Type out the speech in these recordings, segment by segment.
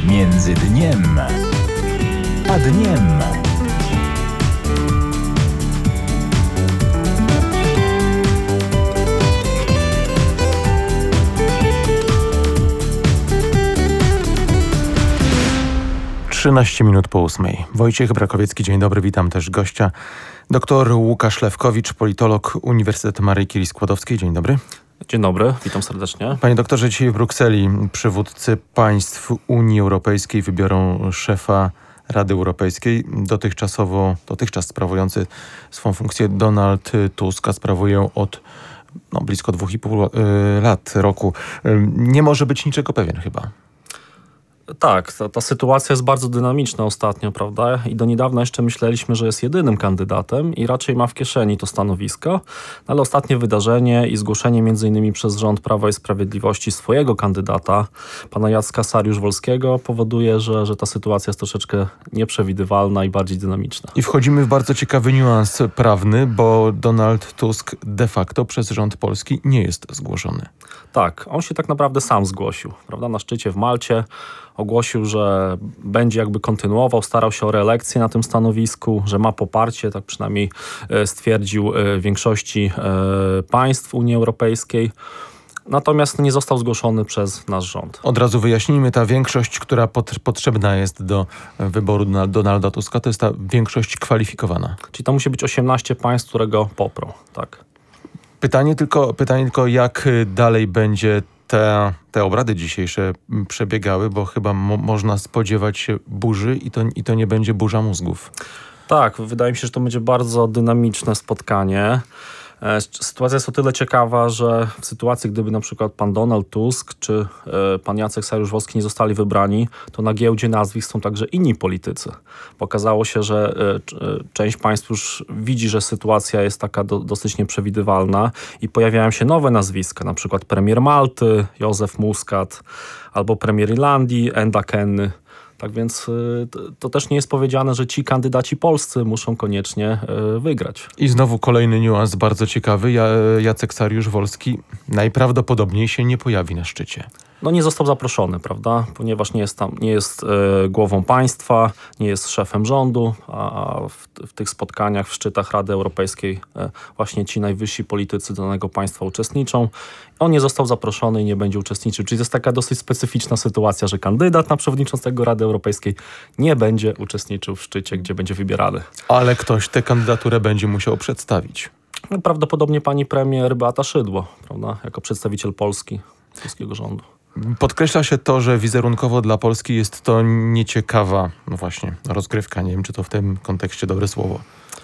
Między dniem a dniem. Trzynaście minut po 8. Wojciech Brakowiecki, dzień dobry, witam też gościa. Doktor Łukasz Lewkowicz, politolog Uniwersytetu Maryi Curie-Skłodowskiej. Dzień dobry. Dzień dobry, witam serdecznie. Panie doktorze, dzisiaj w Brukseli przywódcy państw Unii Europejskiej wybiorą szefa Rady Europejskiej. Dotychczas sprawujący swą funkcję Donald Tusk, a sprawuje od blisko 2,5 roku. Nie może być niczego pewien chyba. Tak, ta sytuacja jest bardzo dynamiczna ostatnio, prawda? I do niedawna jeszcze myśleliśmy, że jest jedynym kandydatem i raczej ma w kieszeni to stanowisko, ale ostatnie wydarzenie i zgłoszenie m.in. przez rząd Prawa i Sprawiedliwości swojego kandydata, pana Jacka Sariusz-Wolskiego, powoduje, że ta sytuacja jest troszeczkę nieprzewidywalna i bardziej dynamiczna. I wchodzimy w bardzo ciekawy niuans prawny, bo Donald Tusk de facto przez rząd polski nie jest zgłoszony. Tak, on się tak naprawdę sam zgłosił, prawda? Na szczycie w Malcie ogłosił, że będzie jakby kontynuował, starał się o reelekcję na tym stanowisku, że ma poparcie, tak przynajmniej stwierdził, większości państw Unii Europejskiej. Natomiast nie został zgłoszony przez nasz rząd. Od razu wyjaśnijmy, ta większość, która potrzebna jest do wyboru Donalda Tuska, to jest ta większość kwalifikowana. Czyli to musi być 18 państw, które go poprą, tak. Pytanie tylko, jak dalej będzie te obrady dzisiejsze przebiegały, bo chyba można spodziewać się burzy i to nie będzie burza mózgów. Tak, wydaje mi się, że to będzie bardzo dynamiczne spotkanie. Sytuacja jest o tyle ciekawa, że w sytuacji, gdyby na przykład pan Donald Tusk czy pan Jacek Sariusz-Wolski nie zostali wybrani, to na giełdzie nazwisk są także inni politycy. Okazało się, że część państw już widzi, że sytuacja jest taka dosyć nieprzewidywalna i pojawiają się nowe nazwiska, na przykład premier Malty, Józef Muscat, albo premier Irlandii, Enda Kenny. Tak więc to też nie jest powiedziane, że ci kandydaci polscy muszą koniecznie wygrać. I znowu kolejny niuans bardzo ciekawy. Jacek Sariusz-Wolski najprawdopodobniej się nie pojawi na szczycie. Nie został zaproszony, prawda? Ponieważ nie jest głową państwa, nie jest szefem rządu, a w tych spotkaniach, w szczytach Rady Europejskiej właśnie ci najwyżsi politycy danego państwa uczestniczą. On nie został zaproszony i nie będzie uczestniczył. Czyli to jest taka dosyć specyficzna sytuacja, że kandydat na przewodniczącego Rady Europejskiej nie będzie uczestniczył w szczycie, gdzie będzie wybierany. Ale ktoś tę kandydaturę będzie musiał przedstawić. Prawdopodobnie pani premier Beata Szydło, prawda? Jako przedstawiciel polskiego rządu. Podkreśla się to, że wizerunkowo dla Polski jest to nieciekawa, rozgrywka. Nie wiem, czy to w tym kontekście dobre słowo.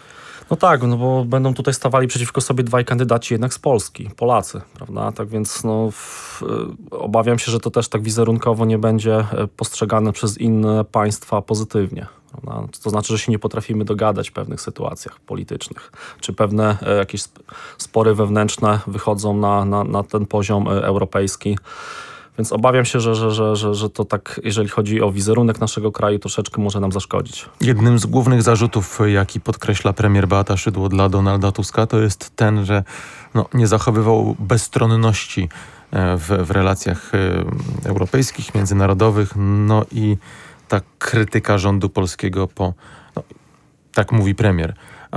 Tak, bo będą tutaj stawali przeciwko sobie dwaj kandydaci jednak z Polski, Polacy, prawda? Tak więc obawiam się, że to też tak wizerunkowo nie będzie postrzegane przez inne państwa pozytywnie. Prawda? To znaczy, że się nie potrafimy dogadać w pewnych sytuacjach politycznych, czy pewne jakieś spory wewnętrzne wychodzą na ten poziom europejski. Więc obawiam się, że to tak, jeżeli chodzi o wizerunek naszego kraju, troszeczkę może nam zaszkodzić. Jednym z głównych zarzutów, jaki podkreśla premier Beata Szydło dla Donalda Tuska, to jest ten, że nie zachowywał bezstronności w relacjach europejskich, międzynarodowych, i ta krytyka rządu polskiego tak mówi premier,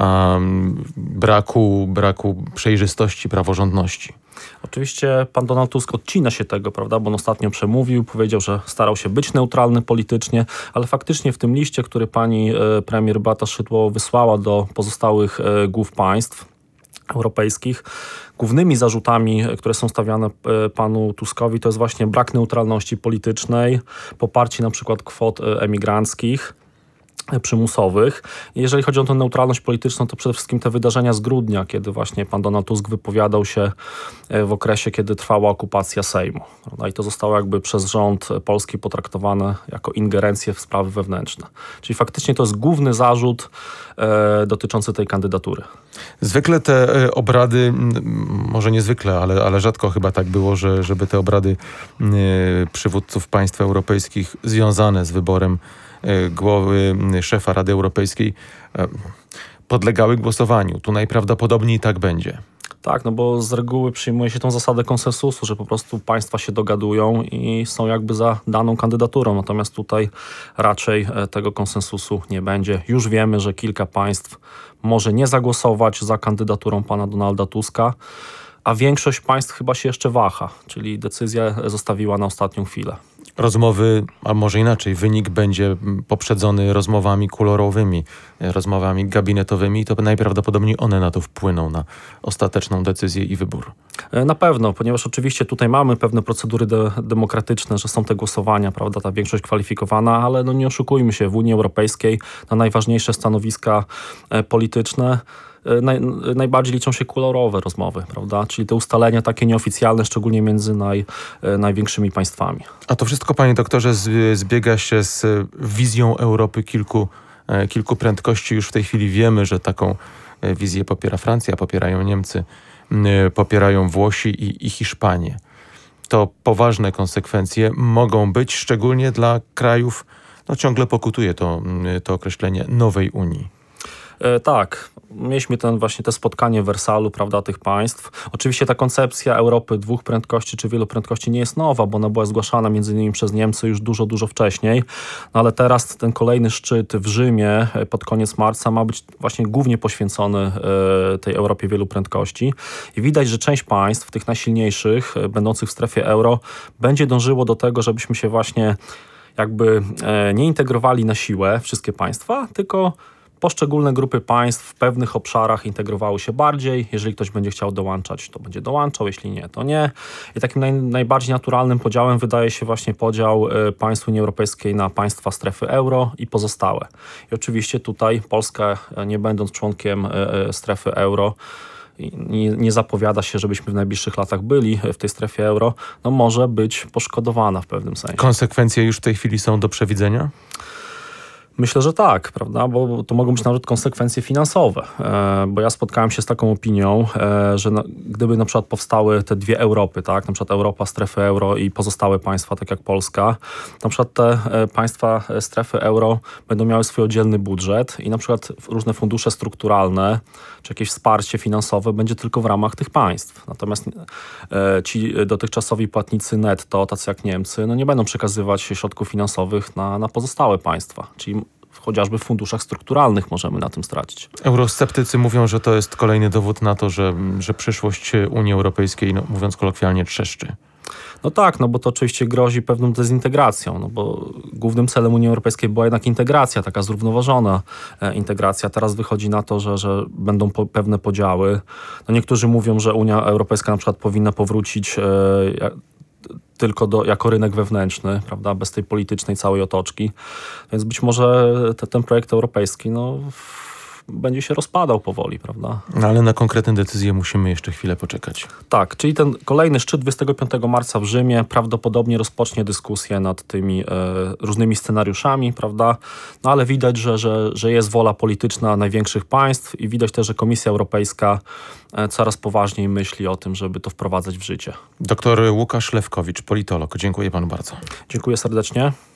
braku przejrzystości, praworządności. Oczywiście pan Donald Tusk odcina się tego, prawda, bo on ostatnio przemówił, powiedział, że starał się być neutralny politycznie, ale faktycznie w tym liście, który pani premier Beata Szydło wysłała do pozostałych głów państw europejskich, głównymi zarzutami, które są stawiane panu Tuskowi, to jest właśnie brak neutralności politycznej, poparcie na przykład kwot emigranckich, przymusowych. Jeżeli chodzi o tę neutralność polityczną, to przede wszystkim te wydarzenia z grudnia, kiedy właśnie pan Donald Tusk wypowiadał się w okresie, kiedy trwała okupacja Sejmu. Prawda? I to zostało jakby przez rząd polski potraktowane jako ingerencję w sprawy wewnętrzne. Czyli faktycznie to jest główny zarzut dotyczący tej kandydatury. Zwykle te obrady, może niezwykle, ale rzadko chyba tak było, żeby te obrady przywódców państw europejskich związane z wyborem głowy szefa Rady Europejskiej podlegały głosowaniu. Tu najprawdopodobniej tak będzie. Tak, no bo z reguły przyjmuje się tą zasadę konsensusu, że po prostu państwa się dogadują i są jakby za daną kandydaturą. Natomiast tutaj raczej tego konsensusu nie będzie. Już wiemy, że kilka państw może nie zagłosować za kandydaturą pana Donalda Tuska, a większość państw chyba się jeszcze waha, czyli decyzję zostawiła na ostatnią chwilę. Rozmowy, a może inaczej, wynik będzie poprzedzony rozmowami kulorowymi, rozmowami gabinetowymi i to najprawdopodobniej one na to wpłyną, na ostateczną decyzję i wybór. Na pewno, ponieważ oczywiście tutaj mamy pewne procedury demokratyczne, że są te głosowania, prawda, ta większość kwalifikowana, ale no nie oszukujmy się, w Unii Europejskiej na najważniejsze stanowiska polityczne najbardziej liczą się kolorowe rozmowy, prawda? Czyli te ustalenia takie nieoficjalne, szczególnie między największymi państwami. A to wszystko, panie doktorze, zbiega się z wizją Europy kilku prędkości. Już w tej chwili wiemy, że taką wizję popiera Francja, popierają Niemcy, popierają Włosi i Hiszpanie. To poważne konsekwencje mogą być, szczególnie dla krajów, no ciągle pokutuje to określenie nowej Unii. Tak, mieliśmy te spotkanie w Wersalu, prawda, tych państw. Oczywiście ta koncepcja Europy dwóch prędkości czy wielu prędkości nie jest nowa, bo ona była zgłaszana między innymi przez Niemcy już dużo, dużo wcześniej. No ale teraz ten kolejny szczyt w Rzymie pod koniec marca ma być właśnie głównie poświęcony tej Europie wielu prędkości. I widać, że część państw, tych najsilniejszych, będących w strefie euro, będzie dążyło do tego, żebyśmy się właśnie jakby nie integrowali na siłę wszystkie państwa, tylko poszczególne grupy państw w pewnych obszarach integrowały się bardziej. Jeżeli ktoś będzie chciał dołączać, to będzie dołączał, jeśli nie, to nie. I takim najbardziej naturalnym podziałem wydaje się właśnie podział państw Unii Europejskiej na państwa strefy euro i pozostałe. I oczywiście tutaj Polska, nie będąc członkiem strefy euro, nie zapowiada się, żebyśmy w najbliższych latach byli w tej strefie euro, no może być poszkodowana w pewnym sensie. Konsekwencje już w tej chwili są do przewidzenia? Myślę, że tak, prawda, bo to mogą być nawet konsekwencje finansowe, bo ja spotkałem się z taką opinią, że gdyby na przykład powstały te dwie Europy, tak, na przykład Europa strefy euro i pozostałe państwa, tak jak Polska, na przykład te państwa strefy euro będą miały swój oddzielny budżet i na przykład różne fundusze strukturalne czy jakieś wsparcie finansowe będzie tylko w ramach tych państw. Natomiast ci dotychczasowi płatnicy netto, tacy jak Niemcy, no nie będą przekazywać środków finansowych na pozostałe państwa, czyli chociażby w funduszach strukturalnych możemy na tym stracić. Eurosceptycy mówią, że to jest kolejny dowód na to, że przyszłość Unii Europejskiej, no, mówiąc kolokwialnie, trzeszczy. No tak, no bo to oczywiście grozi pewną dezintegracją, no bo głównym celem Unii Europejskiej była jednak integracja, taka zrównoważona integracja. Teraz wychodzi na to, że będą pewne podziały. No niektórzy mówią, że Unia Europejska na przykład powinna powrócić tylko jako rynek wewnętrzny, prawda, bez tej politycznej całej otoczki. Więc być może ten projekt europejski będzie się rozpadał powoli, prawda? No, ale na konkretne decyzje musimy jeszcze chwilę poczekać. Tak, czyli ten kolejny szczyt 25 marca w Rzymie prawdopodobnie rozpocznie dyskusję nad tymi różnymi scenariuszami, prawda? No ale widać, że jest wola polityczna największych państw i widać też, że Komisja Europejska coraz poważniej myśli o tym, żeby to wprowadzać w życie. Doktor Łukasz Lewkowicz, politolog. Dziękuję panu bardzo. Dziękuję serdecznie.